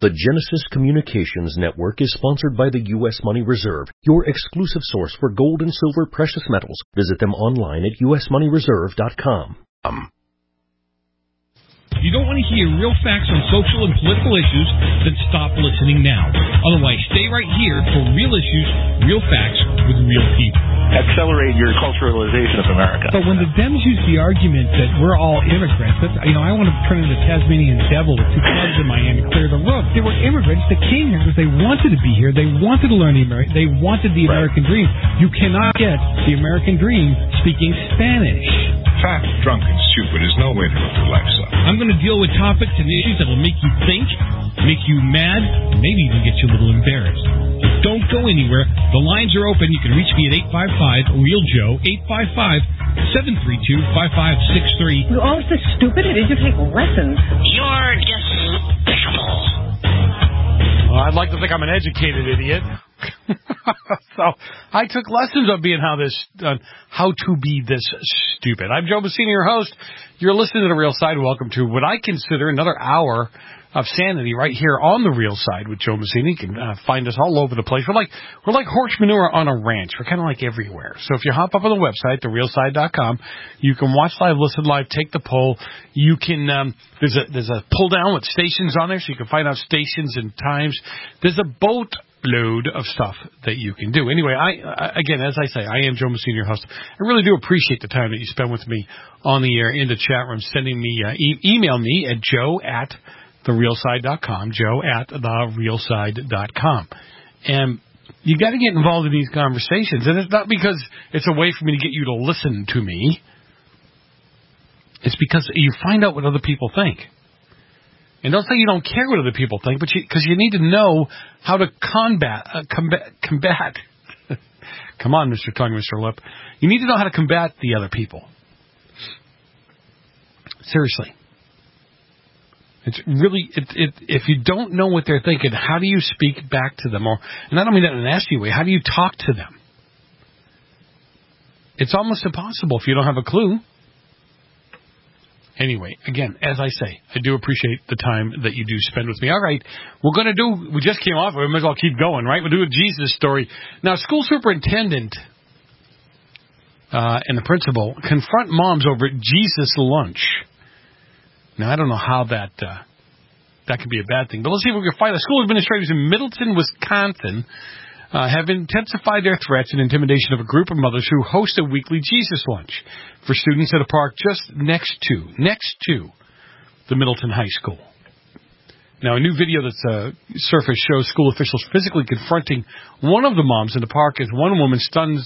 The Genesis Communications Network is sponsored by the U.S. Money Reserve, your exclusive source for gold and silver precious metals. Visit them online at usmoneyreserve.com. If you don't want to hear real facts on social and political issues, then stop listening now. Otherwise, stay right here for real issues, real facts with real people. Accelerate your culturalization of America. But when the Dems use the argument that we're all immigrants, that, I want to turn into Tasmanian devil with two clubs in my hand and clear the road. They were immigrants that came here because they wanted to be here. They wanted to learn they wanted the American dream. You cannot get the American dream speaking Spanish. Fat, drunk, and stupid is no way to live your life, son. I'm going to deal with topics and issues that will make you think, make you mad, and maybe even get you a little embarrassed. So don't go anywhere. The lines are open. You can reach me at 855-REAL-JOE, 855-732-5563. You're all so stupid. Did you take lessons? You're despicable. Well, I'd like to think I'm an educated idiot. So I took lessons on how to be this stupid. I'm Joe Messina, your host. You're listening to The Real Side. Welcome to what I consider another hour of sanity right here on The Real Side with Joe Messina. You can find us all over the place. We're like horse manure on a ranch. We're kind of like everywhere. So if you hop up on the website, therealside.com, you can watch live, listen live, take the poll. You can there's a pull down with stations on there, so you can find out stations and times. There's a boatload of stuff that you can do. Anyway, again, as I say, I am Joe Messina, your host. I really do appreciate the time that you spend with me on the air, in the chat room, sending me, email me at joe@therealside.com, joe@therealside.com. And you got to get involved in these conversations. And it's not because it's a way for me to get you to listen to me. It's because you find out what other people think. And don't say you don't care what other people think, but because you need to know how to combat. Come on, Mr. Tongue, Mr. Lip. You need to know how to combat the other people. Seriously. It's really, if you don't know what they're thinking, how do you speak back to them? And I don't mean that in a nasty way. How do you talk to them? It's almost impossible if you don't have a clue. Anyway, again, as I say, I do appreciate the time that you do spend with me. All right, we just came off, we might as well keep going, right? We'll do a Jesus story. Now, school superintendent and the principal confront moms over Jesus lunch. Now, I don't know how that could be a bad thing, but let's see if we can find it. School administrators in Middleton, Wisconsin, have intensified their threats and intimidation of a group of mothers who host a weekly Jesus lunch for students at a park just next to the Middleton High School. Now, a new video that's surfaced shows school officials physically confronting one of the moms in the park as one woman's stunned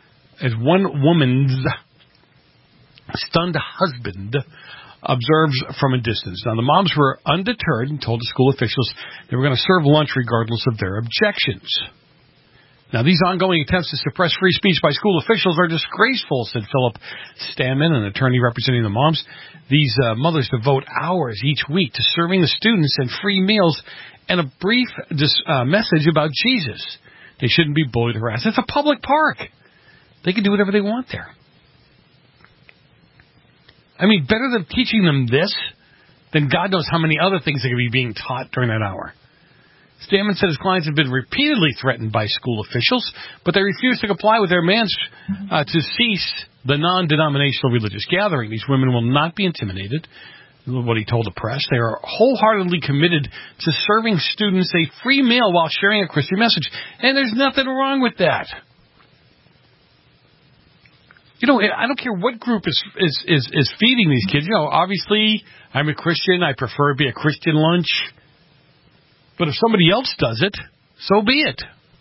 husband observes from a distance. Now, the moms were undeterred and told the school officials they were going to serve lunch regardless of their objections. Now, these ongoing attempts to suppress free speech by school officials are disgraceful, said Philip Stanman, an attorney representing the moms. These mothers devote hours each week to serving the students and free meals and a brief message about Jesus. They shouldn't be bullied or harassed. It's a public park. They can do whatever they want there. I mean, better than teaching them this, then God knows how many other things they could be being taught during that hour. Stanman said his clients have been repeatedly threatened by school officials, but they refuse to comply with their demands to cease the non-denominational religious gathering. These women will not be intimidated, what he told the press. They are wholeheartedly committed to serving students a free meal while sharing a Christian message. And there's nothing wrong with that. You know, I don't care what group is feeding these kids. You know, obviously, I'm a Christian. I prefer it be a Christian lunch. But if somebody else does it, so be it.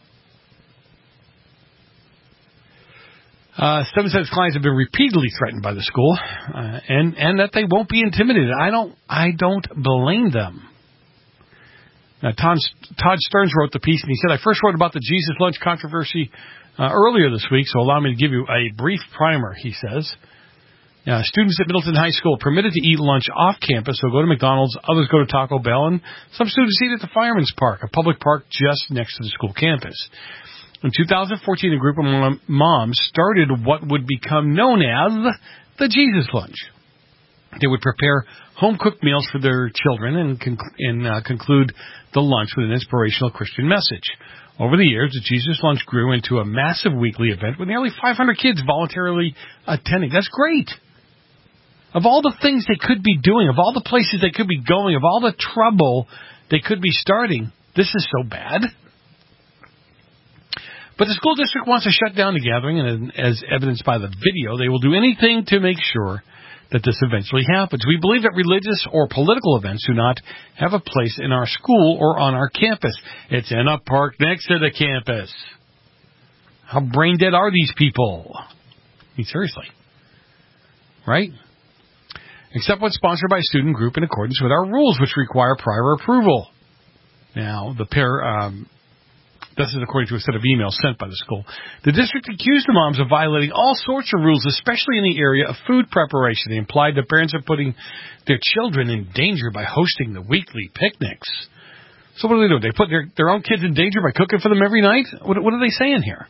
Stanman said his clients have been repeatedly threatened by the school, and that they won't be intimidated. I don't blame them. Now, Todd Stearns wrote the piece, and he said, I first wrote about the Jesus lunch controversy earlier this week, so allow me to give you a brief primer, he says. Students at Middleton High School are permitted to eat lunch off campus, so go to McDonald's, others go to Taco Bell, and some students eat at the Fireman's Park, a public park just next to the school campus. In 2014, a group of moms started what would become known as the Jesus Lunch. They would prepare home-cooked meals for their children and conclude the lunch with an inspirational Christian message. Over the years, the Jesus Lunch grew into a massive weekly event with nearly 500 kids voluntarily attending. That's great. Of all the things they could be doing, of all the places they could be going, of all the trouble they could be starting, this is so bad. But the school district wants to shut down the gathering, and as evidenced by the video, they will do anything to make sure that this eventually happens. We believe that religious or political events do not have a place in our school or on our campus. It's in a park next to the campus. How brain dead are these people? I mean, seriously. Right? Except when sponsored by a student group in accordance with our rules, which require prior approval. Now, this is according to a set of emails sent by the school. The district accused the moms of violating all sorts of rules, especially in the area of food preparation. They implied that parents are putting their children in danger by hosting the weekly picnics. So what do? They put their own kids in danger by cooking for them every night? What are they saying here?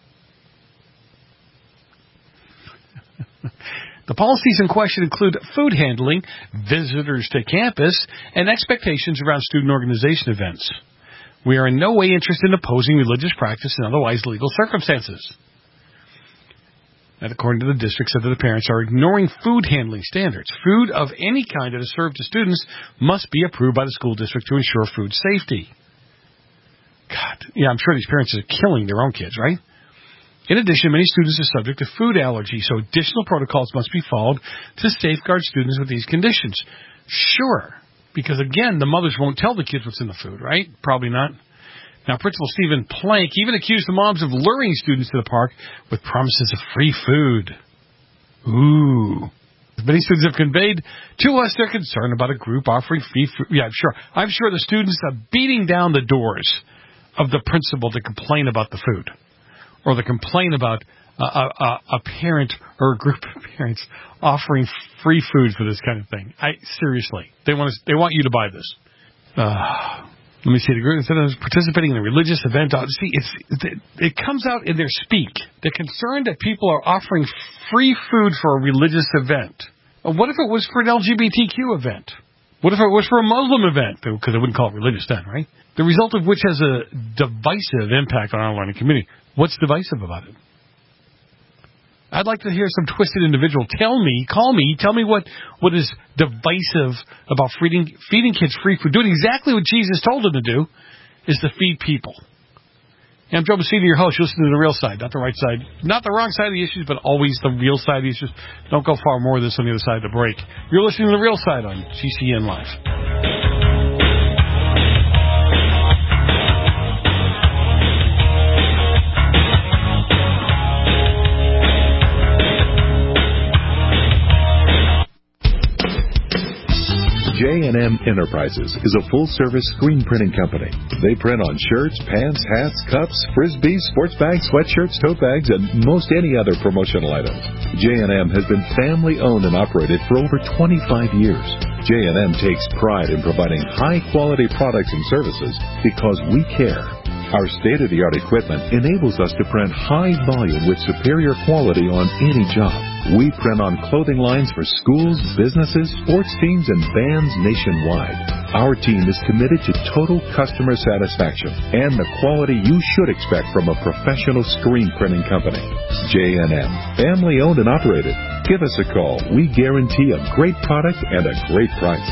The policies in question include food handling, visitors to campus, and expectations around student organization events. We are in no way interested in opposing religious practice in otherwise legal circumstances. And according to the district, said that the parents are ignoring food handling standards. Food of any kind that is served to students must be approved by the school district to ensure food safety. God, yeah, I'm sure these parents are killing their own kids, right? In addition, many students are subject to food allergy, so additional protocols must be followed to safeguard students with these conditions. Sure. Because, again, the mothers won't tell the kids what's in the food, right? Probably not. Now, Principal Stephen Plank even accused the moms of luring students to the park with promises of free food. Ooh. Many students have conveyed to us their concern about a group offering free food. Yeah, I'm sure the students are beating down the doors of the principal to complain about the food. Or to complain about a parent or a group of parents offering free food for this kind of thing. Seriously, they want you to buy this. Let me see. The group instead of participating in a religious event. See, it comes out in their speak. They're concerned that people are offering free food for a religious event. What if it was for an LGBTQ event? What if it was for a Muslim event? Because they wouldn't call it religious then, right? The result of which has a divisive impact on our learning community. What's divisive about it? I'd like to hear some twisted individual tell me what is divisive about feeding kids free food. Doing exactly what Jesus told them to do is to feed people. And I'm Joe Messina, your host. You're listening to The Real Side, not the right side. Not the wrong side of the issues, but always the real side of the issues. Don't go far more of this on the other side of the break. You're listening to The Real Side on GCN Live. J&M Enterprises is a full-service screen printing company. They print on shirts, pants, hats, cups, frisbees, sports bags, sweatshirts, tote bags, and most any other promotional items. J&M has been family-owned and operated for over 25 years. J&M takes pride in providing high-quality products and services because we care. Our state-of-the-art equipment enables us to print high volume with superior quality on any job. We print on clothing lines for schools, businesses, sports teams, and bands nationwide. Our team is committed to total customer satisfaction and the quality you should expect from a professional screen printing company. J&M, family-owned and operated. Give us a call. We guarantee a great product and a great price.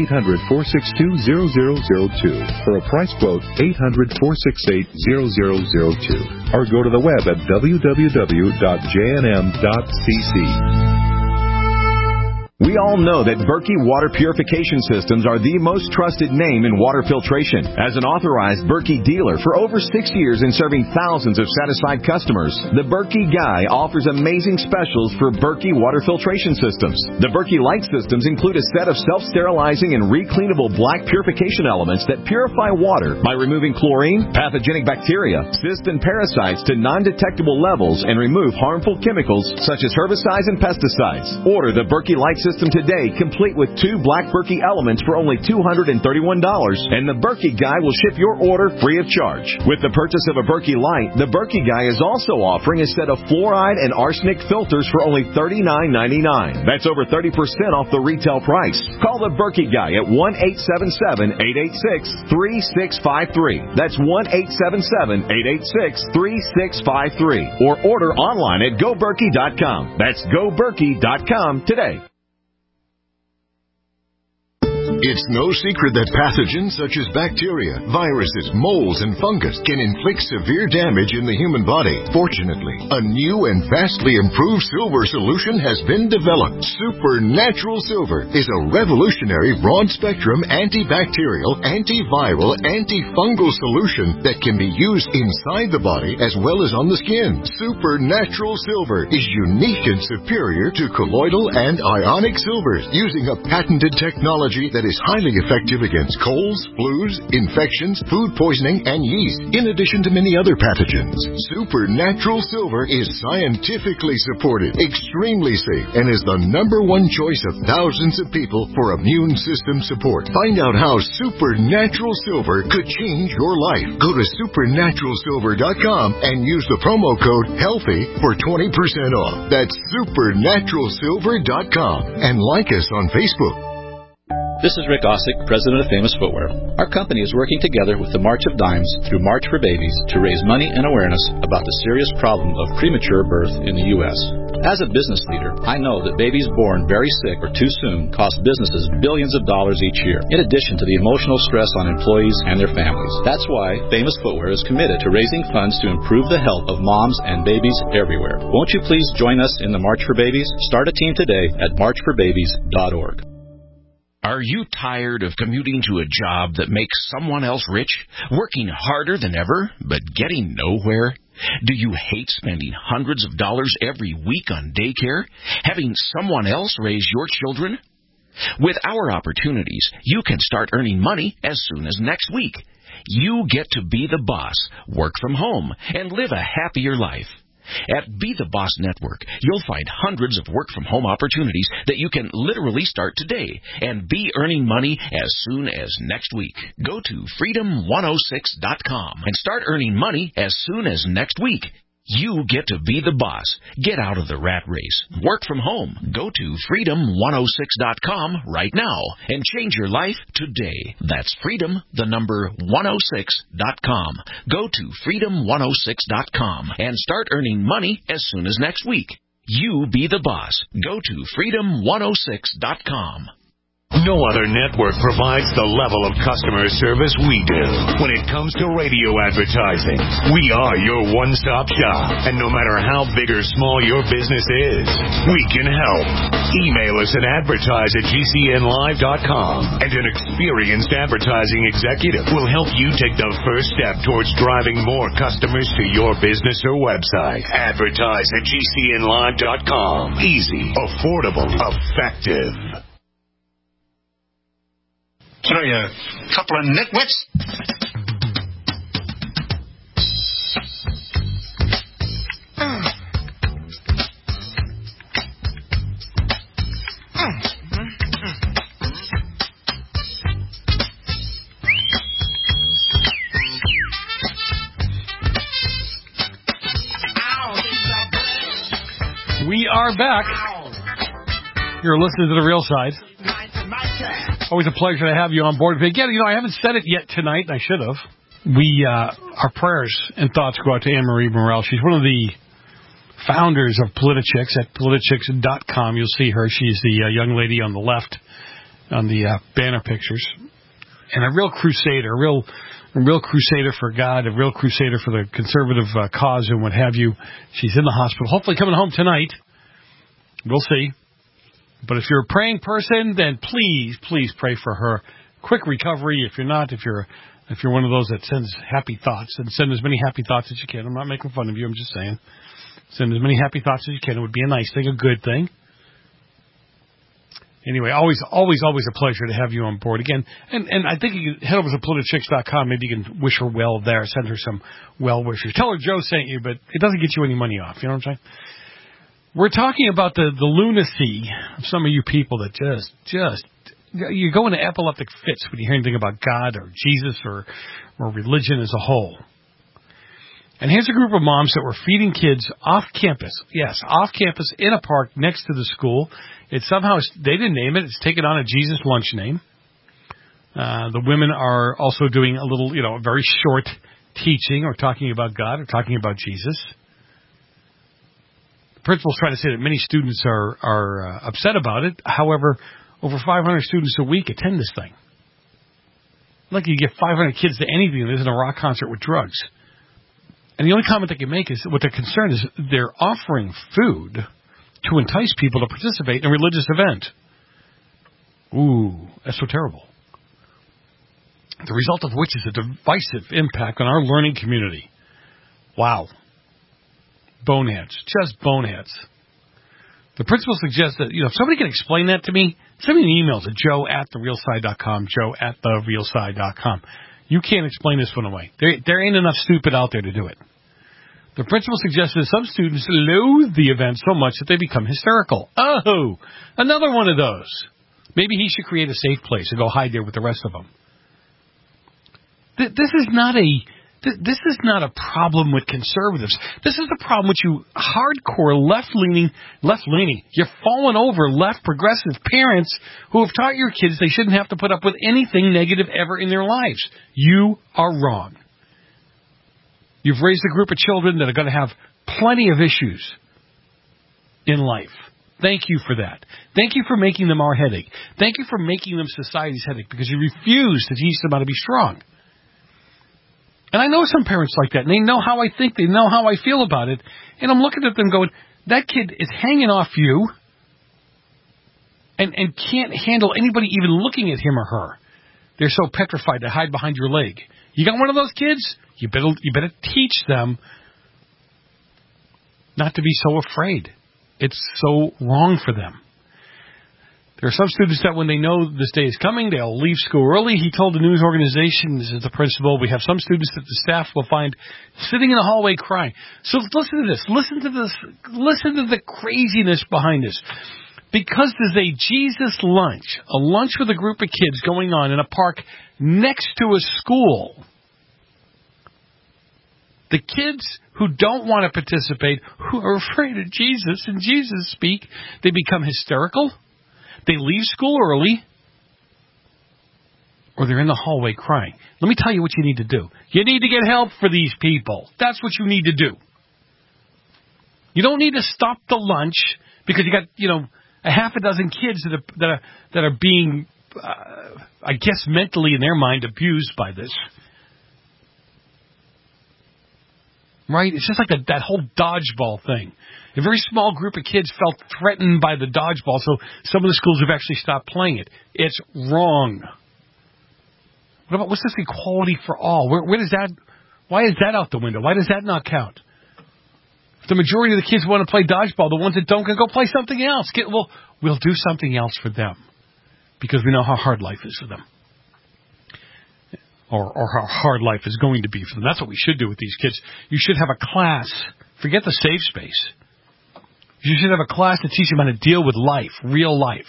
800-462-0002. For a price quote, 800-468-0002. Or go to the web at www.jnm.cc. We all know that Berkey Water Purification Systems are the most trusted name in water filtration. As an authorized Berkey dealer for over 6 years and serving thousands of satisfied customers, the Berkey Guy offers amazing specials for Berkey Water Filtration Systems. The Berkey Light Systems include a set of self-sterilizing and recleanable black purification elements that purify water by removing chlorine, pathogenic bacteria, cysts, and parasites to non-detectable levels and remove harmful chemicals such as herbicides and pesticides. Order the Berkey Light system today, complete with 2 Black Berkey elements for only $231, and the Berkey Guy will ship your order free of charge. With the purchase of a Berkey Light, the Berkey Guy is also offering a set of fluoride and arsenic filters for only $39.99. That's over 30% off the retail price. Call the Berkey Guy at 1-877-886-3653. That's 1-877-886-3653. Or order online at GoBerkey.com. That's GoBerkey.com today. It's no secret that pathogens such as bacteria, viruses, molds, and fungus can inflict severe damage in the human body. Fortunately, a new and vastly improved silver solution has been developed. Supernatural Silver is a revolutionary broad-spectrum antibacterial, antiviral, antifungal solution that can be used inside the body as well as on the skin. Supernatural Silver is unique and superior to colloidal and ionic silvers, using a patented technology that is highly effective against colds, flus, infections, food poisoning, and yeast, in addition to many other pathogens. Supernatural Silver is scientifically supported, extremely safe, and is the #1 choice of thousands of people for immune system support. Find out how Supernatural Silver could change your life. Go to supernaturalsilver.com and use the promo code HEALTHY for 20% off. That's supernaturalsilver.com. And like us on Facebook. This is Rick Ossick, president of Famous Footwear. Our company is working together with the March of Dimes through March for Babies to raise money and awareness about the serious problem of premature birth in the U.S. As a business leader, I know that babies born very sick or too soon cost businesses billions of dollars each year, in addition to the emotional stress on employees and their families. That's why Famous Footwear is committed to raising funds to improve the health of moms and babies everywhere. Won't you please join us in the March for Babies? Start a team today at marchforbabies.org. Are you tired of commuting to a job that makes someone else rich, working harder than ever, but getting nowhere? Do you hate spending hundreds of dollars every week on daycare, having someone else raise your children? With our opportunities, you can start earning money as soon as next week. You get to be the boss, work from home, and live a happier life. At Be the Boss Network, you'll find hundreds of work-from-home opportunities that you can literally start today and be earning money as soon as next week. Go to freedom106.com and start earning money as soon as next week. You get to be the boss. Get out of the rat race. Work from home. Go to freedom106.com right now and change your life today. That's freedom106.com. Go to freedom106.com and start earning money as soon as next week. You be the boss. Go to freedom106.com. No other network provides the level of customer service we do. When it comes to radio advertising, we are your one-stop shop. And no matter how big or small your business is, we can help. Email us at advertise@gcnlive.com, and an experienced advertising executive will help you take the first step towards driving more customers to your business or website. Advertise@gcnlive.com. Easy, affordable, effective. What are you, a couple of nitwits? We are back. You're listening to The Real Side. Always a pleasure to have you on board. Again, I haven't said it yet tonight, and I should have. Our prayers and thoughts go out to Anne-Marie Morel. She's one of the founders of Politichicks at politichicks.com. You'll see her. She's the young lady on the left on the banner pictures. And a real crusader, a real crusader for God, a real crusader for the conservative cause and what have you. She's in the hospital, hopefully coming home tonight. We'll see. But if you're a praying person, then please pray for her quick recovery. If you're not, if you're one of those that sends happy thoughts, then send as many happy thoughts as you can. I'm not making fun of you. I'm just saying, send as many happy thoughts as you can. It would be a nice thing, a good thing. Anyway, always a pleasure to have you on board again. And I think you can head over to politichicks.com. Maybe you can wish her well there. Send her some well wishes. Tell her Joe sent you, but it doesn't get you any money off. You know what I'm saying? We're talking about the lunacy of some of you people that just you go into epileptic fits when you hear anything about God or Jesus or religion as a whole. And here's a group of moms that were feeding kids off campus. Yes, off campus in a park next to the school. It's somehow, they didn't name it. It's taken on a Jesus lunch name. The women are also doing a little, a very short teaching or talking about God or talking about Jesus. The principal's trying to say that many students are upset about it. However, over 500 students a week attend this thing. Like you get 500 kids to anything that isn't a rock concert with drugs. And the only comment they can make is what they're concerned is they're offering food to entice people to participate in a religious event. Ooh, that's so terrible. The result of which is a divisive impact on our learning community. Wow. Boneheads. Just boneheads. The principal suggests that, if somebody can explain that to me, send me an email to joe@therealside.com, joe@therealside.com. You can't explain this one away. There ain't enough stupid out there to do it. The principal suggests that some students loathe the event so much that they become hysterical. Oh, another one of those. Maybe he should create a safe place and go hide there with the rest of them. This is not a problem with conservatives. This is the problem with you hardcore left-leaning, you're falling over left progressive parents who have taught your kids they shouldn't have to put up with anything negative ever in their lives. You are wrong. You've raised a group of children that are going to have plenty of issues in life. Thank you for that. Thank you for making them our headache. Thank you for making them society's headache because you refuse to teach them how to be strong. And I know some parents like that, and they know how I think, they know how I feel about it, and I'm looking at them going, that kid is hanging off you and can't handle anybody even looking at him or her. They're so petrified to hide behind your leg. You got one of those kids? You better teach them not to be so afraid. It's so wrong for them. There are some students that when they know this day is coming, they'll leave school early. He told the news organization, this is the principal, we have some students that the staff will find sitting in the hallway crying. So listen to this. Listen to this. Listen to the craziness behind this. Because there's a Jesus lunch, a lunch with a group of kids going on in a park next to a school. The kids who don't want to participate, who are afraid of Jesus and Jesus speak, they become hysterical. They leave school early, or they're in the hallway crying. Let me tell you what you need to do. You need to get help for these people. That's what you need to do. You don't need to stop the lunch because you got, a half a dozen kids that are being, I guess, mentally in their mind abused by this. Right? It's just like that whole dodgeball thing. A very small group of kids felt threatened by the dodgeball, so some of the schools have actually stopped playing it. It's wrong. What's this equality for all? Where does that? Why is that out the window? Why does that not count? If the majority of the kids want to play dodgeball, the ones that don't can go play something else. We'll do something else for them because we know how hard life is for them. Or how hard life is going to be for them. That's what we should do with these kids. You should have a class. Forget the safe space. You should have a class to teach them how to deal with life, real life.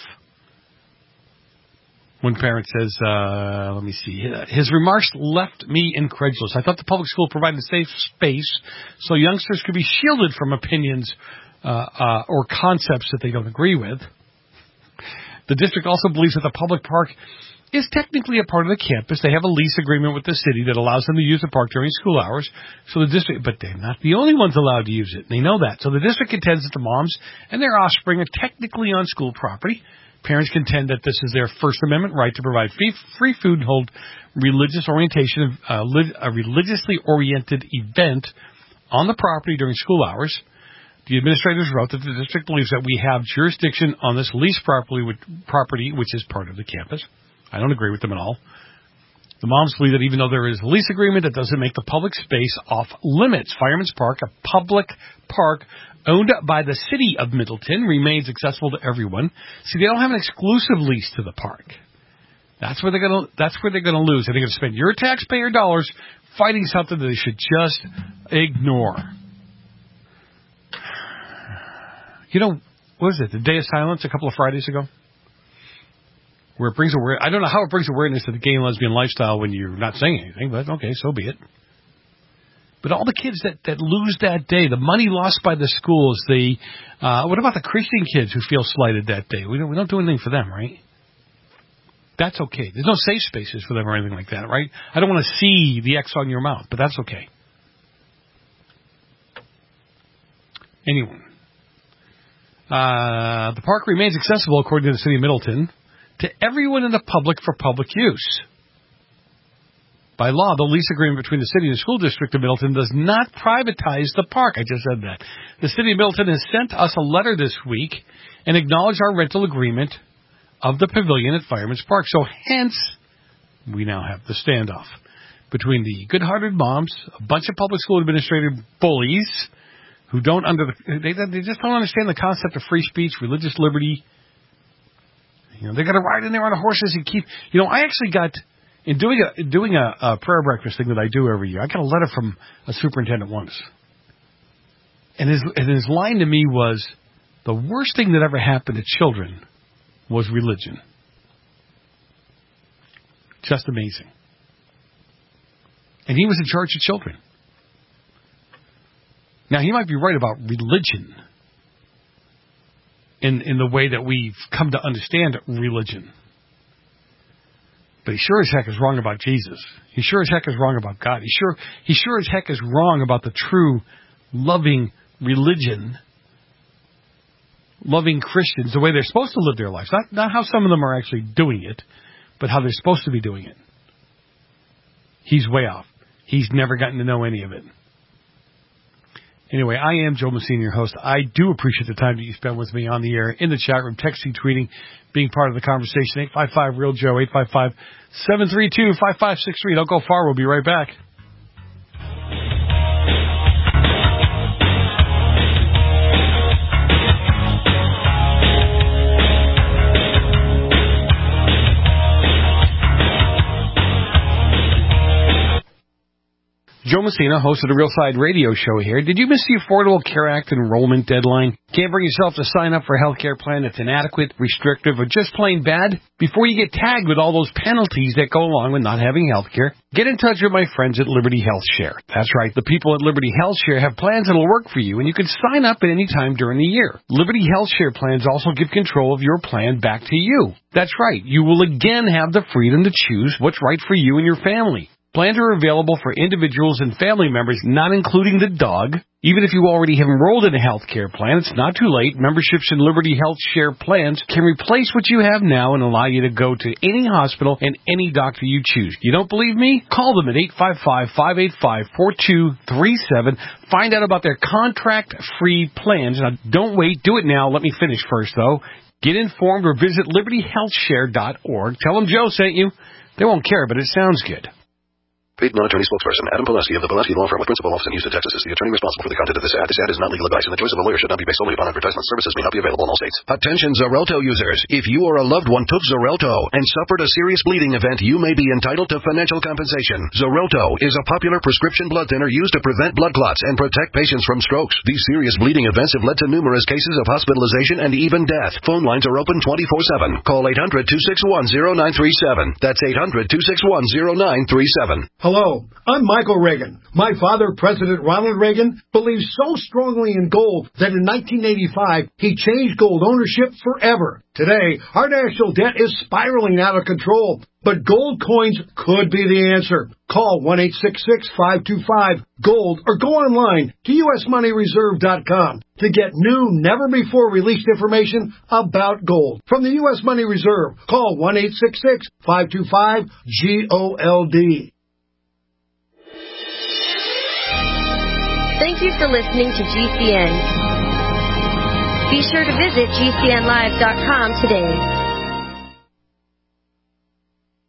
One parent says, let me see. His remarks left me incredulous. I thought the public school provided a safe space so youngsters could be shielded from opinions or concepts that they don't agree with. The district also believes that the public park is technically a part of the campus. They have a lease agreement with the city that allows them to use the park during school hours. So the district, but they're not the only ones allowed to use it. They know that. So the district contends that the moms and their offspring are technically on school property. Parents contend that this is their First Amendment right to provide free food and hold religious orientation, a religiously oriented event on the property during school hours. The administrators wrote that the district believes that we have jurisdiction on this leased property, which is part of the campus. I don't agree with them at all. The moms believe that even though there is a lease agreement, that doesn't make the public space off limits. Fireman's Park, a public park owned by the city of Middleton, remains accessible to everyone. See, they don't have an exclusive lease to the park. That's where they're going to lose. They're going to spend your taxpayer dollars fighting something that they should just ignore. You know, what was it, the Day of Silence a couple of Fridays ago? Where it brings awareness. I don't know how it brings awareness to the gay and lesbian lifestyle when you're not saying anything, but okay, so be it. But all the kids that lose that day, the money lost by the schools, what about the Christian kids who feel slighted that day? We don't do anything for them, right? That's okay. There's no safe spaces for them or anything like that, right? I don't want to see the X on your mouth, but that's okay. Anyway, the park remains accessible, according to the city of Middleton, to everyone in the public for public use. By law, the lease agreement between the city and the school district of Middleton does not privatize the park. I just said that. The city of Middleton has sent us a letter this week and acknowledged our rental agreement of the pavilion at Fireman's Park. So hence, we now have the standoff between the good-hearted moms, a bunch of public school administrative bullies who don't they just don't understand the concept of free speech, religious liberty. You know, they got to ride in there on the horses and keep. You know, I actually got in doing a prayer breakfast thing that I do every year. I got a letter from a superintendent once, and his line to me was, the worst thing that ever happened to children was religion. Just amazing. And he was in charge of children. Now, he might be right about religion in the way that we've come to understand religion. But he sure as heck is wrong about Jesus. He sure as heck is wrong about God. He sure as heck is wrong about the true, loving religion, loving Christians, the way they're supposed to live their lives. Not how some of them are actually doing it, but how they're supposed to be doing it. He's way off. He's never gotten to know any of it. Anyway, I am Joe Messina, your host. I do appreciate the time that you spend with me on the air, in the chat room, texting, tweeting, being part of the conversation. 855-REAL-JOE, 855-732-5563. Don't go far. We'll be right back. Joe Messina, host of the Real Side Radio Show here. Did you miss the Affordable Care Act enrollment deadline? Can't bring yourself to sign up for a health care plan that's inadequate, restrictive, or just plain bad? Before you get tagged with all those penalties that go along with not having health care, get in touch with my friends at Liberty Health Share. That's right, the people at Liberty Health Share have plans that'll work for you, and you can sign up at any time during the year. Liberty Health Share plans also give control of your plan back to you. That's right, you will again have the freedom to choose what's right for you and your family. Plans are available for individuals and family members, not including the dog. Even if you already have enrolled in a health care plan, it's not too late. Memberships in Liberty Health Share plans can replace what you have now and allow you to go to any hospital and any doctor you choose. You don't believe me? Call them at 855-585-4237. Find out about their contract-free plans. Now, don't wait. Do it now. Let me finish first, though. Get informed or visit libertyhealthshare.org. Tell them Joe sent you. They won't care, but it sounds good. Paid non-attorney spokesperson Adam Pulaski of the Pulaski Law Firm with principal office in Houston, Texas is the attorney responsible for the content of this ad. This ad is not legal advice, and the choice of a lawyer should not be based solely upon advertisement. Services may not be available in all states. Attention Xarelto users. If you or a loved one took Xarelto and suffered a serious bleeding event, you may be entitled to financial compensation. Xarelto is a popular prescription blood thinner used to prevent blood clots and protect patients from strokes. These serious bleeding events have led to numerous cases of hospitalization and even death. Phone lines are open 24/7. Call 800-261-0937. That's 800-261-0937. Hello, I'm Michael Reagan. My father, President Ronald Reagan, believes so strongly in gold that in 1985, he changed gold ownership forever. Today, our national debt is spiraling out of control, but gold coins could be the answer. Call 1-866-525-GOLD or go online to usmoneyreserve.com to get new, never-before-released information about gold. From the U.S. Money Reserve, call 1-866-525-GOLD. Thank you for listening to GCN. Be sure to visit GCNlive.com today.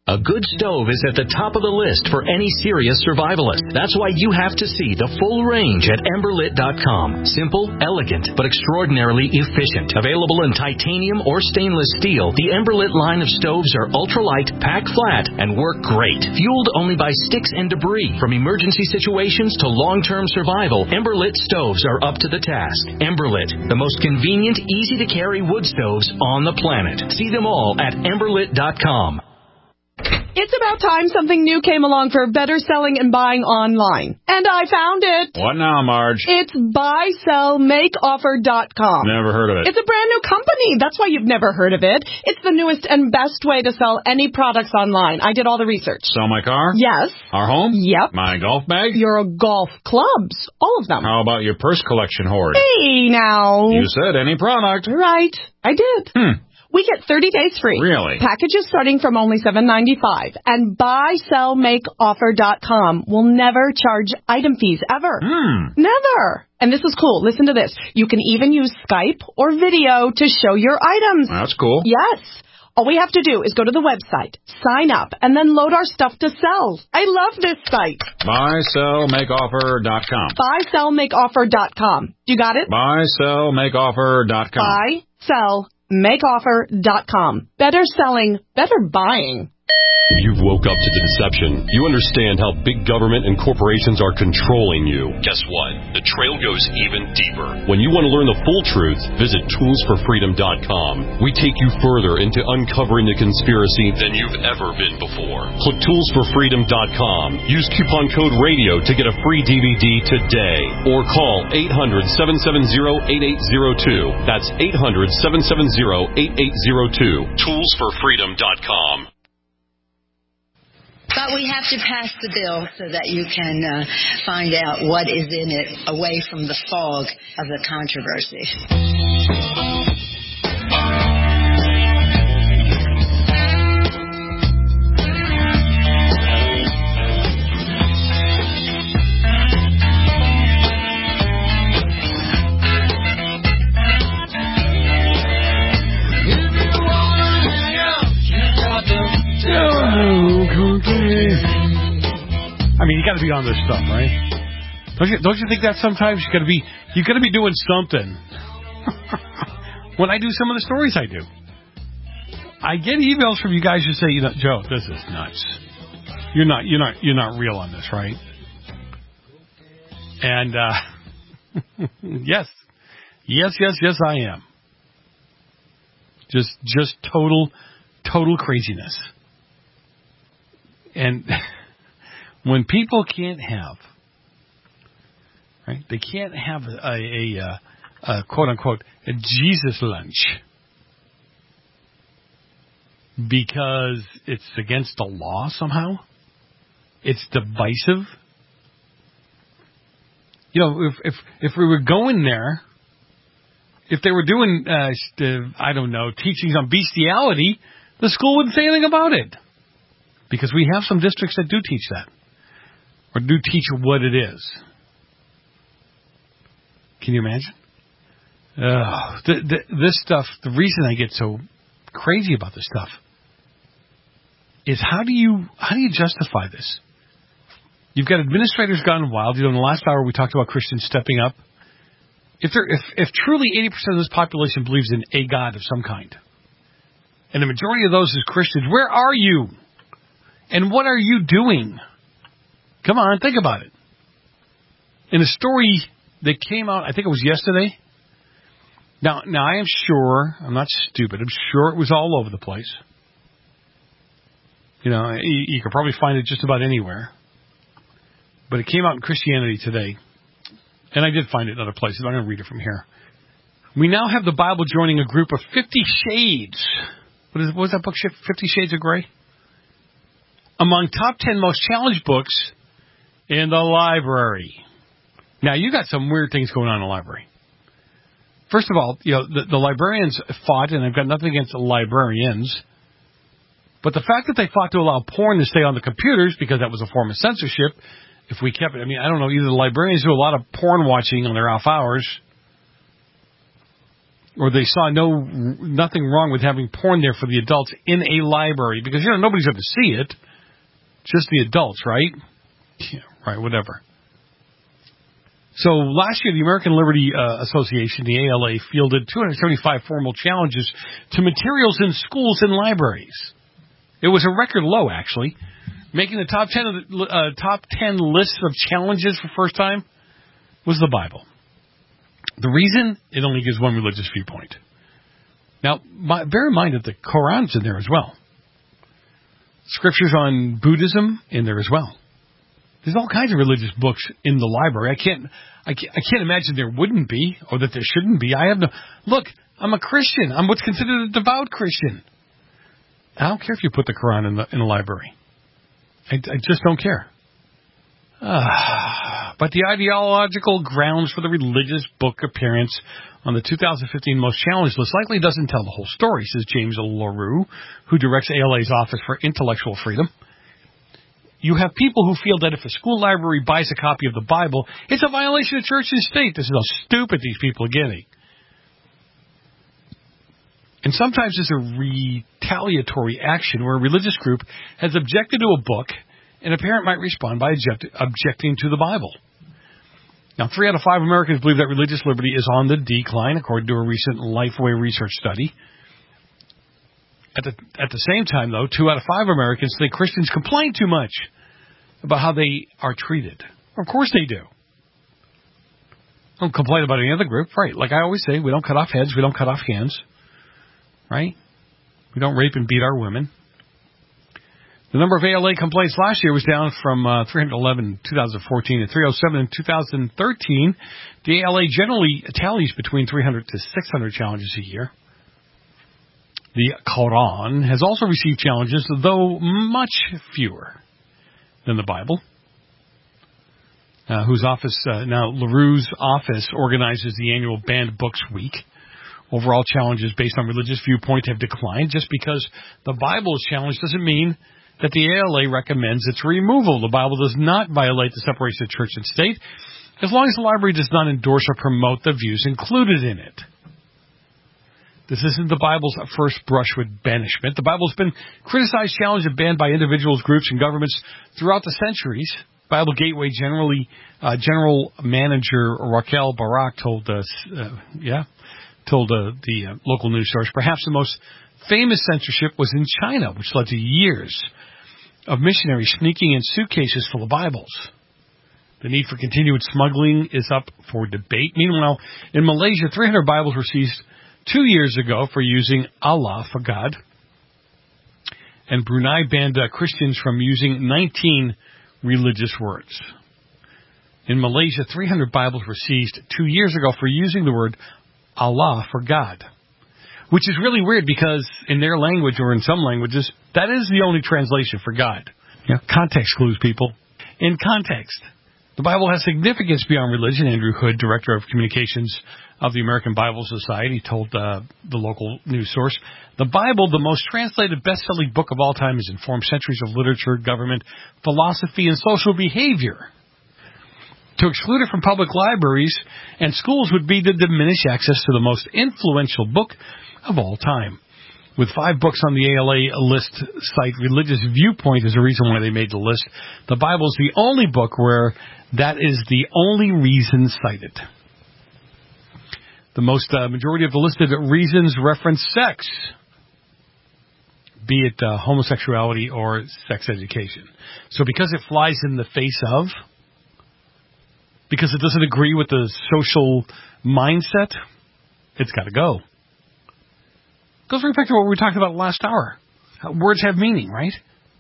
A good stove is at the top of the list for any serious survivalist. That's why you have to see the full range at Emberlit.com. Simple, elegant, but extraordinarily efficient. Available in titanium or stainless steel, the Emberlit line of stoves are ultralight, pack flat, and work great. Fueled only by sticks and debris. From emergency situations to long-term survival, Emberlit stoves are up to the task. Emberlit, the most convenient, easy-to-carry wood stoves on the planet. See them all at Emberlit.com. It's about time something new came along for better selling and buying online. And I found it. What now, Marge? It's buysellmakeoffer.com. Never heard of it. It's a brand new company. That's why you've never heard of it. It's the newest and best way to sell any products online. I did all the research. Sell my car? Yes. Our home? Yep. My golf bag? Your golf clubs. All of them. How about your purse collection hoard? Hey, now. You said any product. Right. I did. We get 30 days free. Really? Packages starting from only $7.95. And buysellmakeoffer.com will never charge item fees ever. Never. And this is cool. Listen to this. You can even use Skype or video to show your items. That's cool. Yes. All we have to do is go to the website, sign up, and then load our stuff to sell. I love this site. Buysellmakeoffer.com. Buysellmakeoffer.com. You got it? Buysellmakeoffer.com. Buysellmakeoffer.com. Better selling, better buying. You've woke up to the deception. You understand how big government and corporations are controlling you. Guess what? The trail goes even deeper. When you want to learn the full truth, visit toolsforfreedom.com. We take you further into uncovering the conspiracy than you've ever been before. Click toolsforfreedom.com. Use coupon code RADIO to get a free DVD today. Or call 800-770-8802. That's 800-770-8802. Toolsforfreedom.com. But we have to pass the bill so that you can find out what is in it away from the fog of the controversy. I mean, you got to be on this stuff, right? Don't you think that sometimes you got to be doing something? When I do some of the stories I do, I get emails from you guys who say, Joe, this is nuts. You're not real on this, right? And yes, I am. Just total craziness. And when people can't have, right? They can't have a quote unquote a Jesus lunch because it's against the law somehow. It's divisive. If we were going there, if they were doing teachings on bestiality, the school wouldn't say anything about it. Because we have some districts that do teach that. Or do teach what it is. Can you imagine? This stuff, the reason I get so crazy about this stuff is how do you justify this? You've got administrators gone wild. In the last hour we talked about Christians stepping up. If truly 80% of this population believes in a God of some kind, and the majority of those is Christians, where are you? And what are you doing? Come on, think about it. In a story that came out, I think it was yesterday. Now I am sure, I'm not stupid, I'm sure it was all over the place. You could probably find it just about anywhere. But it came out in Christianity Today. And I did find it in other places. I'm going to read it from here. We now have the Bible joining a group of 50 Shades. What was that book? 50 Shades of Grey? Among top 10 most challenged books in the library. Now, you got some weird things going on in the library. First of all, the librarians fought, and I've got nothing against the librarians, but the fact that they fought to allow porn to stay on the computers, because that was a form of censorship, if we kept it, I don't know, either the librarians do a lot of porn watching on their off hours, or they saw nothing wrong with having porn there for the adults in a library, because, nobody's going to see it. Just the adults, right? Yeah, right, whatever. So last year, the American Liberty Association, the ALA, fielded 275 formal challenges to materials in schools and libraries. It was a record low, actually. Making the top 10 lists of challenges for first time was the Bible. The reason? It only gives one religious viewpoint. Now, bear in mind that the Quran's in there as well. Scriptures on Buddhism in there as well. There's all kinds of religious books in the library. I can't imagine there wouldn't be, or that there shouldn't be. Look, I'm a Christian. I'm what's considered a devout Christian. I don't care if you put the Quran in the library. I just don't care. But the ideological grounds for the religious book appearance on the 2015 Most Challenged list likely doesn't tell the whole story, says James LaRue, who directs ALA's Office for Intellectual Freedom. You have people who feel that if a school library buys a copy of the Bible, it's a violation of church and state. This is how stupid these people are getting. And sometimes it's a retaliatory action where a religious group has objected to a book, and a parent might respond by objecting to the Bible. Now, 3 out of 5 Americans believe that religious liberty is on the decline, according to a recent Lifeway research study. At the same time, though, 2 out of 5 Americans think Christians complain too much about how they are treated. Of course they do. Don't complain about any other group, right? Like I always say, we don't cut off heads, we don't cut off hands, right? We don't rape and beat our women. The number of ALA complaints last year was down from 311 in 2014 to 307 in 2013. The ALA generally tallies between 300 to 600 challenges a year. The Quran has also received challenges, though much fewer than the Bible. Whose office, now LaRue's office, organizes the annual Banned Books Week. Overall challenges based on religious viewpoint have declined. Just because the Bible is challenged doesn't mean that the ALA recommends its removal. The Bible does not violate the separation of church and state, as long as the library does not endorse or promote the views included in it. This isn't the Bible's first brush with banishment. The Bible's been criticized, challenged, and banned by individuals, groups, and governments throughout the centuries. Bible Gateway General Manager Raquel Barak told the local news source, perhaps the most famous censorship was in China, which led to years of missionaries sneaking in suitcases full of Bibles. The need for continued smuggling is up for debate. Meanwhile, in Malaysia, 300 Bibles were seized 2 years ago for using Allah for God. And Brunei banned Christians from using 19 religious words. In Malaysia, 300 Bibles were seized 2 years ago for using the word Allah for God. Which is really weird because in their language, or in some languages, that is the only translation for God. Context clues, people. In context. The Bible has significance beyond religion. Andrew Hood, Director of Communications of the American Bible Society, told the local news source, the Bible, the most translated best-selling book of all time, has informed centuries of literature, government, philosophy, and social behavior. To exclude it from public libraries and schools would be to diminish access to the most influential book of all time. With 5 books on the ALA list site, Religious Viewpoint is the reason why they made the list. The Bible is the only book where that is the only reason cited. The majority of the listed reasons reference sex, be it homosexuality or sex education. So because it flies in the face of, because it doesn't agree with the social mindset, it's got to go. Goes right back to what we talked about last hour. Words have meaning, right?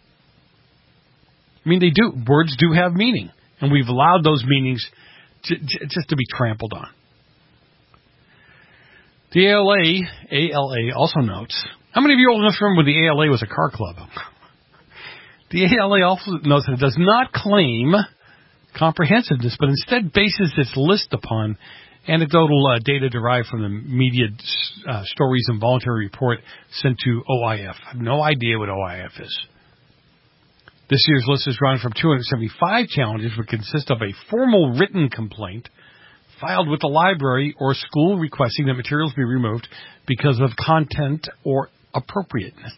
I mean, they do. Words do have meaning. And we've allowed those meanings just to be trampled on. The ALA also notes, how many of you old enough to remember when the ALA was a car club? The ALA also notes that it does not claim comprehensiveness, but instead bases its list upon anecdotal data derived from the media stories and voluntary report sent to OIF. I have no idea what OIF is. This year's list is drawn from 275 challenges, which consist of a formal written complaint, filed with the library or school requesting that materials be removed because of content or appropriateness.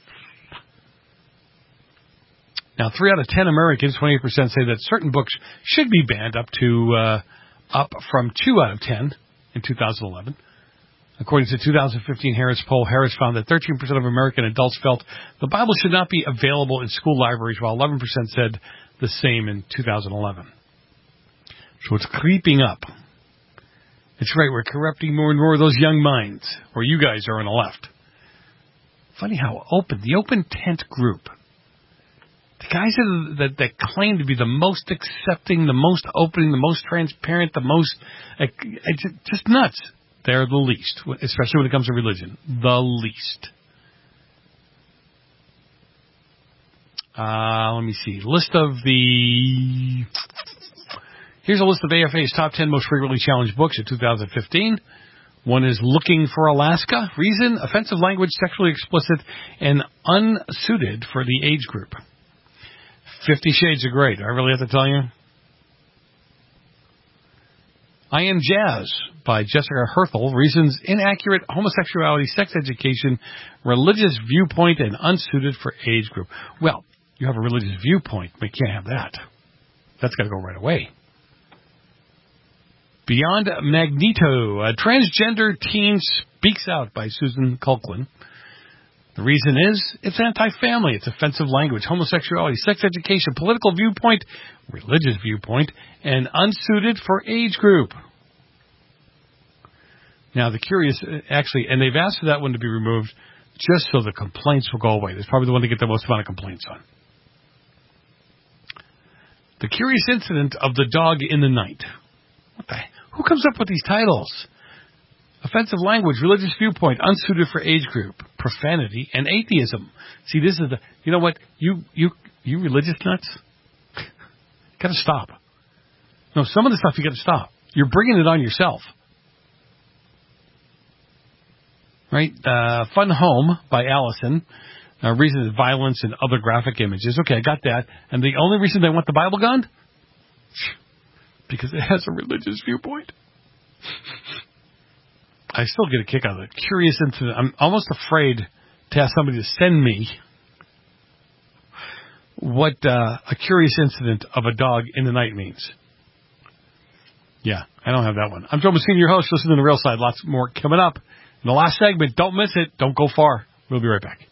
Now, 3 out of 10 Americans, 28%, say that certain books should be banned, up from 2 out of 10 in 2011. According to the 2015 Harris poll, Harris found that 13% of American adults felt the Bible should not be available in school libraries, while 11% said the same in 2011. So it's creeping up. It's right, we're corrupting more and more of those young minds, or you guys are on the left. Funny how the open tent group, the guys that claim to be the most accepting, the most opening, the most transparent, the most, just nuts. They're the least, especially when it comes to religion. The least. Let me see. Here's a list of AFA's top 10 most frequently challenged books of 2015. One is Looking for Alaska. Reason, offensive language, sexually explicit, and unsuited for the age group. 50 Shades of Grey. Do I really have to tell you? I Am Jazz by Jessica Herthel. Reasons, inaccurate homosexuality, sex education, religious viewpoint, and unsuited for age group. Well, you have a religious viewpoint, but you can't have that. That's got to go right away. Beyond Magneto, a transgender teen speaks out by Susan Culklin. The reason is, it's anti-family, it's offensive language, homosexuality, sex education, political viewpoint, religious viewpoint, and unsuited for age group. Now, the curious, actually, and they've asked for that one to be removed just so the complaints will go away. That's probably the one to get the most amount of complaints on. The Curious Incident of the Dog in the Night. Who comes up with these titles? Offensive language, religious viewpoint, unsuited for age group, profanity, and atheism. See, this is you know what? You religious nuts? Gotta stop. No, some of the stuff you gotta stop. You're bringing it on yourself. Right? Fun Home by Allison. Reason is violence and other graphic images. Okay, I got that. And the only reason they want the Bible gone? Because it has a religious viewpoint. I still get a kick out of it. Curious Incident. I'm almost afraid to ask somebody to send me what a curious incident of a dog in the night means. Yeah, I don't have that one. I'm Joe Messina, your host. Listen to The Real Side. Lots more coming up. In the last segment, don't miss it. Don't go far. We'll be right back.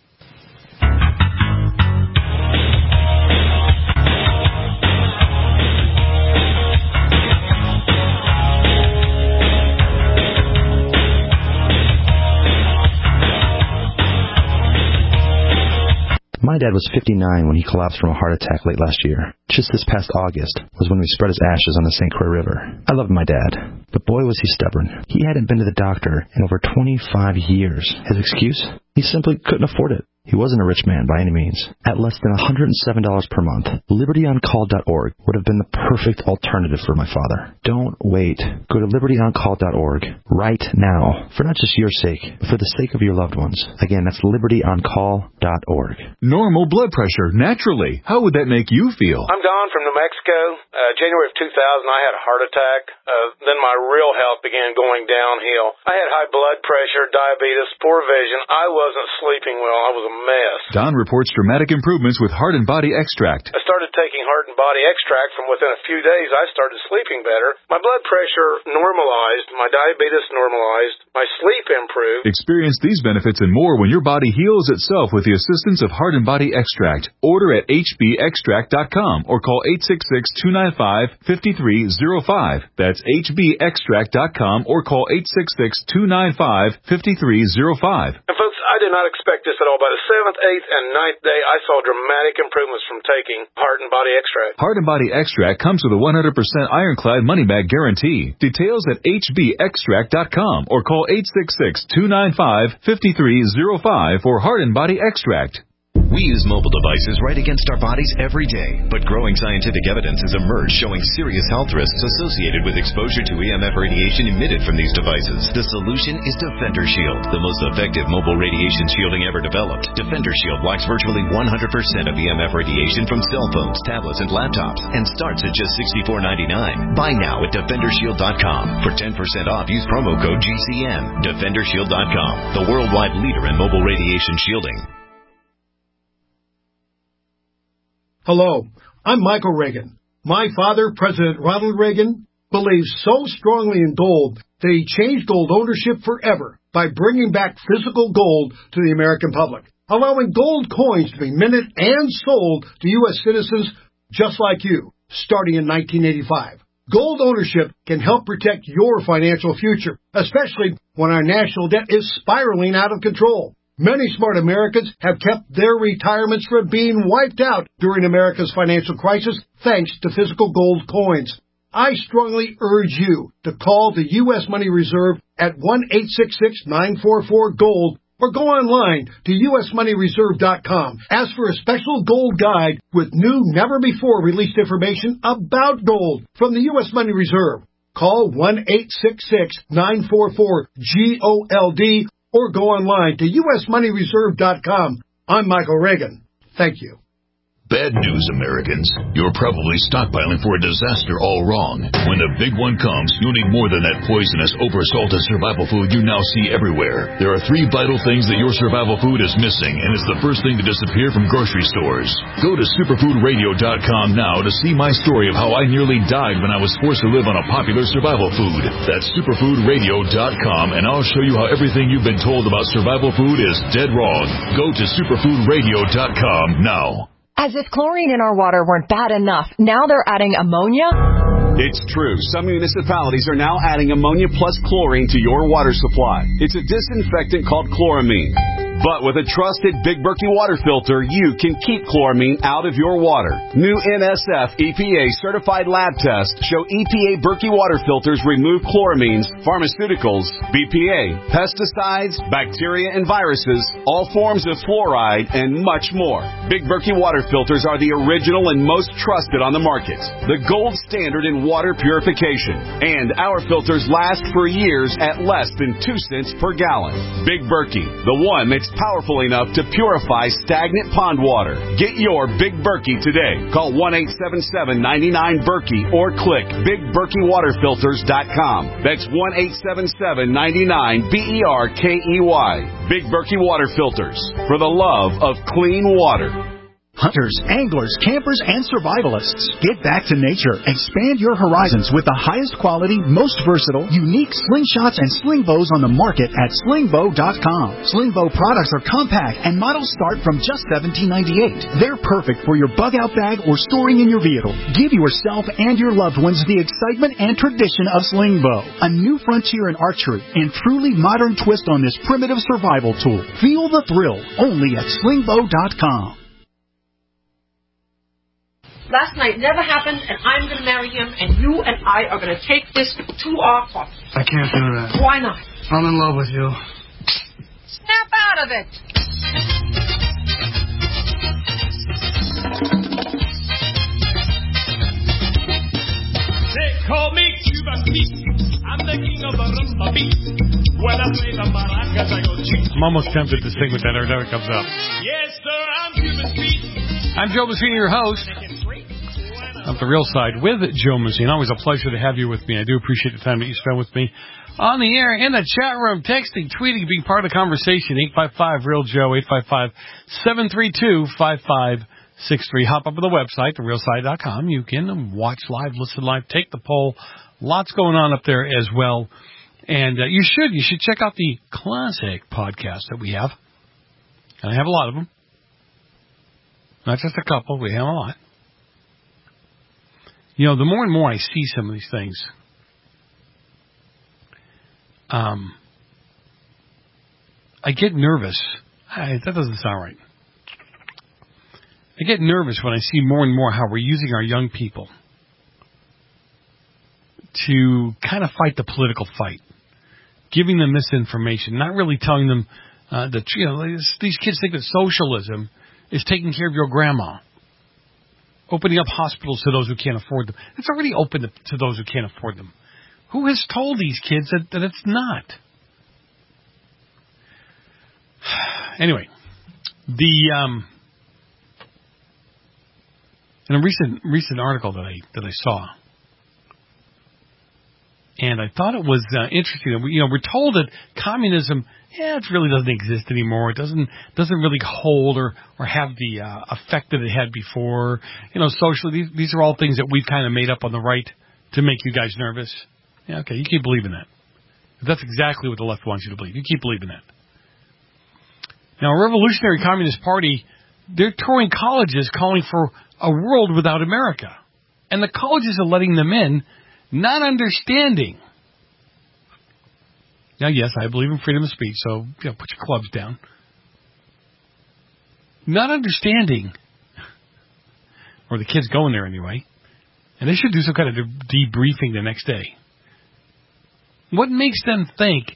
My dad was 59 when he collapsed from a heart attack late last year. Just this past August was when we spread his ashes on the St. Croix River. I loved my dad, but boy was he stubborn. He hadn't been to the doctor in over 25 years. His excuse? He simply couldn't afford it. He wasn't a rich man by any means. At less than $107 per month, LibertyOnCall.org would have been the perfect alternative for my father. Don't wait. Go to LibertyOnCall.org right now, for not just your sake, but for the sake of your loved ones. Again, that's LibertyOnCall.org. Normal blood pressure, naturally. How would that make you feel? I'm Don from New Mexico. January of 2000, I had a heart attack. Then my real health began going downhill. I had high blood pressure, diabetes, poor vision. I wasn't sleeping well. I was a mess. Don reports dramatic improvements with Heart and Body Extract. I started taking Heart and Body Extract. From within a few days, I started sleeping better. My blood pressure normalized. My diabetes normalized. My sleep improved. Experience these benefits and more when your body heals itself with the assistance of Heart and Body Extract. Order at hbextract.com or call 866-295-5305. That's hbextract.com or call 866-295-5305. And folks, I did not expect this at all. By the 7th, 8th, and 9th day, I saw dramatic improvements from taking Heart and Body Extract. Heart and Body Extract comes with a 100% ironclad money-back guarantee. Details at hbextract.com or call 866-295-5305 for Heart and Body Extract. We use mobile devices right against our bodies every day, but growing scientific evidence has emerged showing serious health risks associated with exposure to EMF radiation emitted from these devices. The solution is Defender Shield, the most effective mobile radiation shielding ever developed. Defender Shield blocks virtually 100% of EMF radiation from cell phones, tablets, and laptops, and starts at just $64.99. Buy now at DefenderShield.com. For 10% off, use promo code GCN. DefenderShield.com, the worldwide leader in mobile radiation shielding. Hello, I'm Michael Reagan. My father, President Ronald Reagan, believes so strongly in gold that he changed gold ownership forever by bringing back physical gold to the American public, allowing gold coins to be minted and sold to U.S. citizens just like you, starting in 1985. Gold ownership can help protect your financial future, especially when our national debt is spiraling out of control. Many smart Americans have kept their retirements from being wiped out during America's financial crisis thanks to physical gold coins. I strongly urge you to call the U.S. Money Reserve at 1-866-944-GOLD or go online to usmoneyreserve.com. Ask for a special gold guide with new, never-before-released information about gold from the U.S. Money Reserve. Call 1-866-944-GOLD or go online to usmoneyreserve.com. I'm Michael Reagan. Thank you. Bad news, Americans. You're probably stockpiling for a disaster all wrong. When the big one comes, you'll need more than that poisonous, over-salted survival food you now see everywhere. There are 3 vital things that your survival food is missing, and it's the first thing to disappear from grocery stores. Go to superfoodradio.com now to see my story of how I nearly died when I was forced to live on a popular survival food. That's superfoodradio.com, and I'll show you how everything you've been told about survival food is dead wrong. Go to superfoodradio.com now. As if chlorine in our water weren't bad enough, now they're adding ammonia? It's true. Some municipalities are now adding ammonia plus chlorine to your water supply. It's a disinfectant called chloramine. But with a trusted Big Berkey water filter, you can keep chloramine out of your water. New NSF EPA certified lab tests show EPA Berkey water filters remove chloramines, pharmaceuticals, BPA, pesticides, bacteria and viruses, all forms of fluoride, and much more. Big Berkey water filters are the original and most trusted on the market. The gold standard in water purification. And our filters last for years at less than 2 cents per gallon. Big Berkey, the one that's powerful enough to purify stagnant pond water. Get your Big Berkey today. Call 1-877-99-BERKEY or click BigBerkeyWaterFilters.com. That's 1-877-99-BERKEY. Big Berkey Water Filters, for the love of clean water. Hunters, anglers, campers, and survivalists. Get back to nature. Expand your horizons with the highest quality, most versatile, unique slingshots and sling bows on the market at slingbow.com. Slingbow products are compact and models start from just $17.98. They're perfect for your bug-out bag or storing in your vehicle. Give yourself and your loved ones the excitement and tradition of Slingbow, a new frontier in archery and truly modern twist on this primitive survival tool. Feel the thrill only at slingbow.com. Last night never happened, and I'm going to marry him, and you and I are going to take this to our coffee. I can't do that. Why not? I'm in love with you. Snap out of it. They call me Cuban Pete. I'm the king of the rumba beat. When I play the maracas, I go cheap. I'm almost tempted to sing with that every time it comes up. Yes, sir, I'm Cuban Pete. I'm Joe Messina, your host. On the real side with Joe Messina. Always a pleasure to have you with me. I do appreciate the time that you spend with me on the air, in the chat room, texting, tweeting, being part of the conversation. 855-REAL-JOE, 855-732-5563. Hop up to the website, therealside.com. You can watch live, listen live, take the poll. Lots going on up there as well. And you should check out the classic podcast that we have. And I have a lot of them. Not just a couple, we have a lot. You know, the more and more I see some of these things, I get nervous. That doesn't sound right. I get nervous when I see more and more how we're using our young people to kind of fight the political fight, giving them misinformation, not really telling them that, these kids think that socialism is taking care of your grandma. Opening up hospitals to those who can't afford them. It's already open to those who can't afford them. Who has told these kids that it's not? Anyway, in a recent article that I saw, and I thought it was interesting. We're told that communism, it really doesn't exist anymore. It doesn't really hold or have the effect that it had before. Socially, these are all things that we've kind of made up on the right to make you guys nervous. Yeah, okay, you keep believing that. If that's exactly what the left wants you to believe. You keep believing that. Now, a revolutionary communist party, they're touring colleges calling for a world without America. And the colleges are letting them in, not understanding. Now, yes, I believe in freedom of speech, so put your clubs down. Not understanding, or the kids going there anyway, and they should do some kind of debriefing the next day. What makes them think,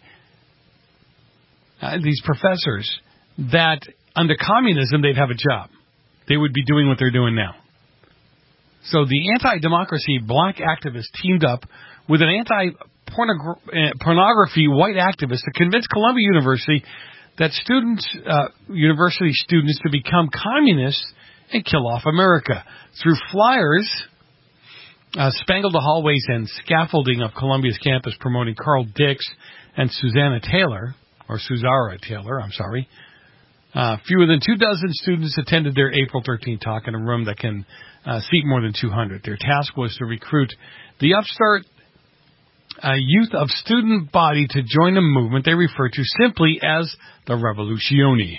these professors, that under communism they'd have a job? They would be doing what they're doing now. So the anti-democracy black activists teamed up with an anti-pornography white activist to convince Columbia University that university students to become communists and kill off America. Through flyers spangled the hallways and scaffolding of Columbia's campus promoting Carl Dix and Susanna Taylor, or Suzara Taylor, I'm sorry. Fewer than 24 students attended their April 13th talk in a room that can seat more than 200. Their task was to recruit the upstart youth of student body to join a movement they refer to simply as the Revoluzioni.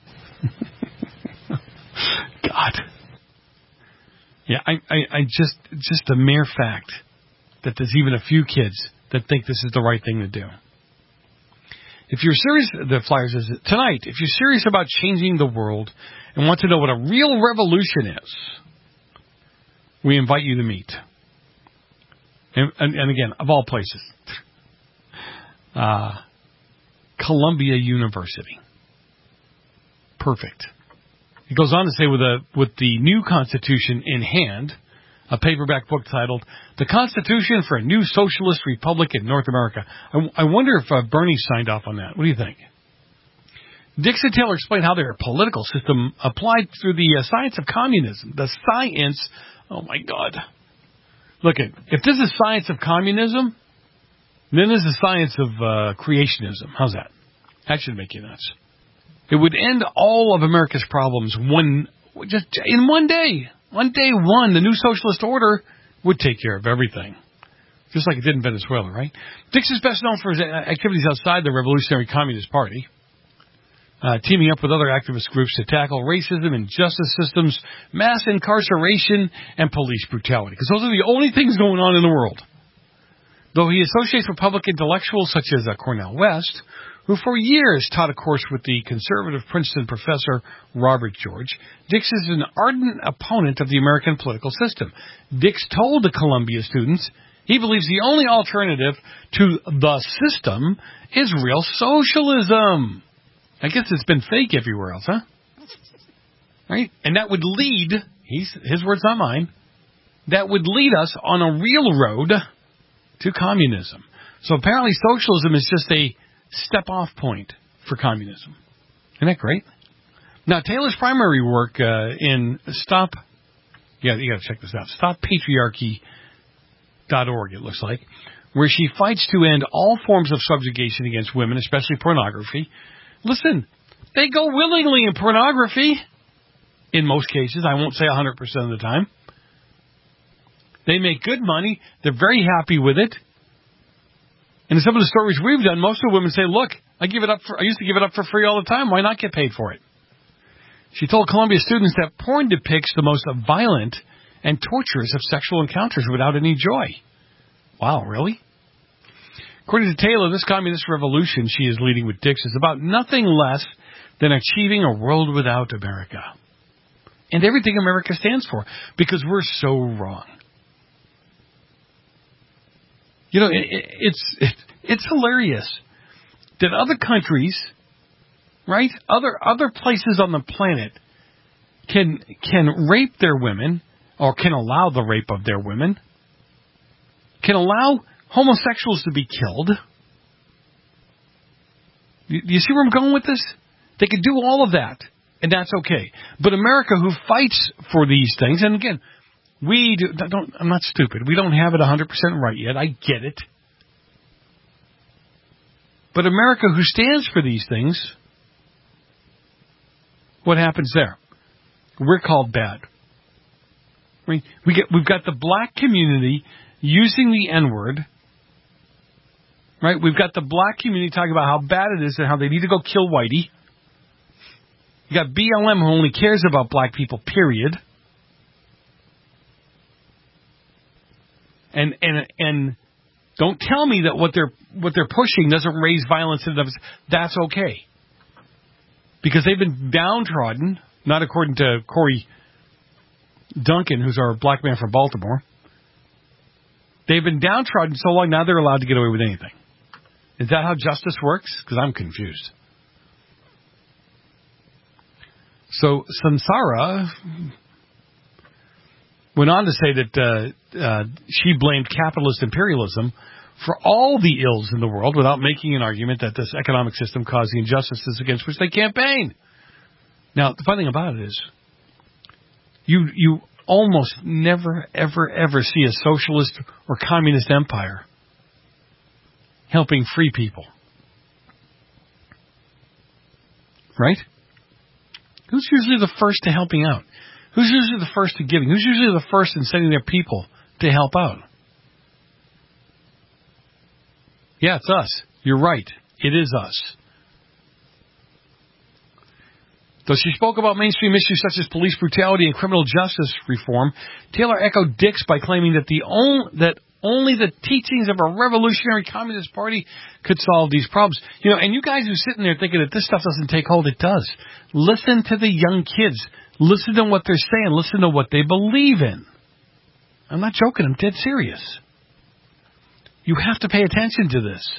God. Yeah, I just the mere fact that there's even a few kids that think this is the right thing to do. If you're serious, the flyer says tonight, if you're serious about changing the world and want to know what a real revolution is, we invite you to meet. And again, of all places, Columbia University. Perfect. It goes on to say with the new Constitution in hand, a paperback book titled The Constitution for a New Socialist Republic in North America. I wonder if Bernie signed off on that. What do you think? Dix and Taylor explained how their political system applied through the science of communism. The science, oh my God. Look, if this is science of communism, then this is science of creationism. How's that? That should make you nuts. It would end all of America's problems just in one day. On day one, the new socialist order would take care of everything. Just like it did in Venezuela, right? Dix is best known for his activities outside the Revolutionary Communist Party, teaming up with other activist groups to tackle racism, injustice systems, mass incarceration, and police brutality. Because those are the only things going on in the world. Though he associates with public intellectuals such as Cornel West, who for years taught a course with the conservative Princeton professor Robert George, Dix is an ardent opponent of the American political system. Dix told the Columbia students he believes the only alternative to the system is real socialism. I guess it's been fake everywhere else, huh? Right? And that would lead, his words, not mine, that would lead us on a real road to communism. So apparently socialism is just a step-off point for communism. Isn't that great? Now, Taylor's primary work in Stop... Yeah, you got to check this out. StopPatriarchy.org, it looks like, where she fights to end all forms of subjugation against women, especially pornography. Listen, they go willingly in pornography. In most cases, I won't say 100% of the time. They make good money. They're very happy with it. And in some of the stories we've done, most of the women say, look, I used to give it up for free all the time. Why not get paid for it? She told Columbia students that porn depicts the most violent and torturous of sexual encounters without any joy. Wow, really? According to Taylor, this communist revolution she is leading with Dix is about nothing less than achieving a world without America. And everything America stands for, because we're so wrong. You know, it's hilarious that other countries, right, other places on the planet can rape their women, or can allow the rape of their women, can allow homosexuals to be killed. You see where I'm going with this? They can do all of that, and that's okay. But America, who fights for these things, and again, I'm not stupid. We don't have it 100% right yet. I get it. But America, who stands for these things, what happens there? We're called bad. I mean, we've got the black community using the N-word. Right? We've got the black community talking about how bad it is and how they need to go kill Whitey. You got BLM, who only cares about black people, period. And don't tell me that what they're pushing doesn't raise violence in them. That's okay. Because they've been downtrodden, not according to Corey Duncan, who's our black man from Baltimore. They've been downtrodden so long, now they're allowed to get away with anything. Is that how justice works? Because I'm confused. So Samsara went on to say that she blamed capitalist imperialism for all the ills in the world without making an argument that this economic system caused the injustices against which they campaign. Now, the funny thing about it is, you almost never, ever, ever see a socialist or communist empire helping free people. Right? Who's usually the first to helping out? Who's usually the first to giving? Who's usually the first in sending their people to help out? Yeah, it's us. You're right. It is us. Though she spoke about mainstream issues such as police brutality and criminal justice reform, Taylor echoed Dix by claiming that only the teachings of a revolutionary communist party could solve these problems. You know, and you guys who are sitting there thinking that this stuff doesn't take hold, it does. Listen to the young kids. Listen to what they're saying. Listen to what they believe in. I'm not joking. I'm dead serious. You have to pay attention to this.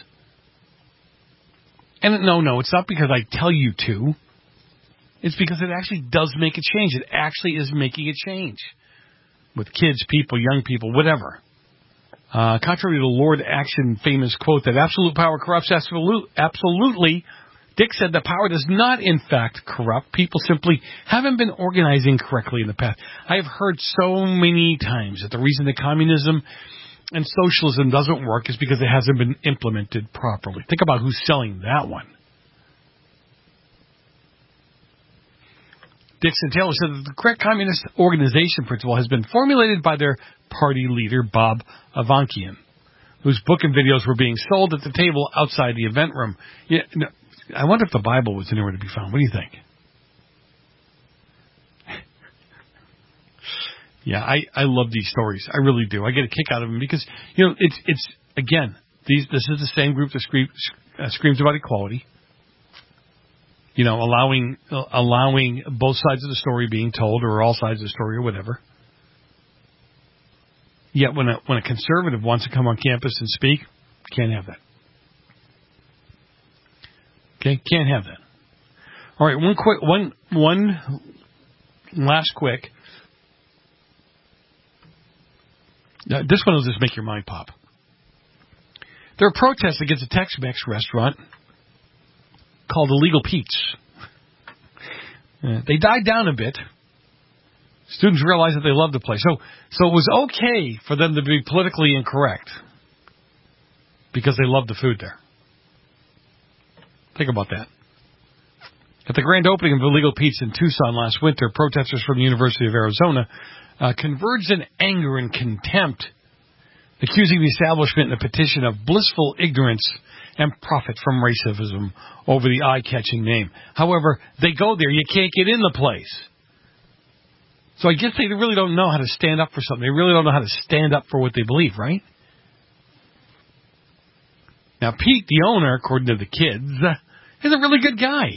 And no, it's not because I tell you to. It's because it actually does make a change. It actually is making a change. With kids, people, young people, whatever. Contrary to the Lord Action famous quote that absolute power corrupts absolutely, Dick said that power does not, in fact, corrupt. People simply haven't been organizing correctly in the past. I have heard so many times that the reason that communism and socialism doesn't work is because it hasn't been implemented properly. Think about who's selling that one. Dixon Taylor said that the correct communist organization principle has been formulated by their party leader, Bob Avankian, whose book and videos were being sold at the table outside the event room. Yeah, no, I wonder if the Bible was anywhere to be found. What do you think? Yeah, I love these stories. I really do. I get a kick out of them because, you know, it's again, this is the same group that screams about equality. You know, allowing both sides of the story being told, or all sides of the story, or whatever. Yet when a conservative wants to come on campus and speak, can't have that. Okay, can't have that. All right, one last quick. This one will just make your mind pop. There are protests against a Tex-Mex restaurant called Illegal Pete's. They died down a bit. Students realized that they loved the place. So it was okay for them to be politically incorrect because they loved the food there. Think about that. At the grand opening of Illegal Pete's in Tucson last winter, protesters from the University of Arizona converged in anger and contempt, accusing the establishment in a petition of blissful ignorance and profit from racism over the eye-catching name. However, they go there, you can't get in the place. So I guess they really don't know how to stand up for something. They really don't know how to stand up for what they believe, right? Now, Pete, the owner, according to the kids, is a really good guy.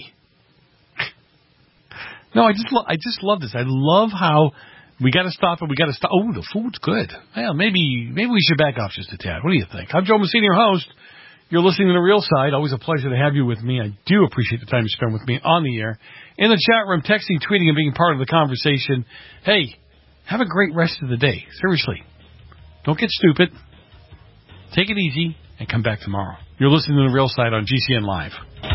No, I just love this. I love how we got to stop and we got to stop. Oh, the food's good. Well, maybe we should back off just a tad. What do you think? I'm Joe Messina, your host. You're listening to The Real Side. Always a pleasure to have you with me. I do appreciate the time you spend with me on the air, in the chat room, texting, tweeting, and being part of the conversation. Hey, have a great rest of the day. Seriously. Don't get stupid. Take it easy and come back tomorrow. You're listening to The Real Side on GCN Live.